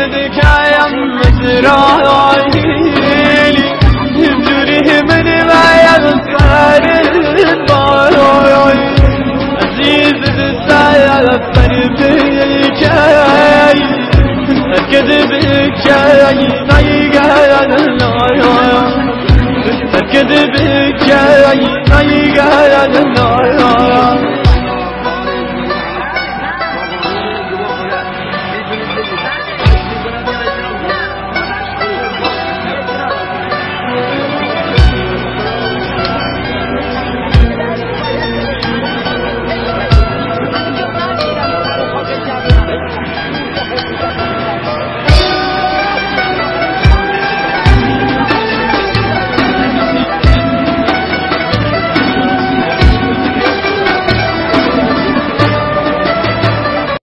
ذكايا مزراعيلي جوري من ما يغفر الباروي عزيز السايا فربكاي كذبكاي نايقا كذبكاي نايقا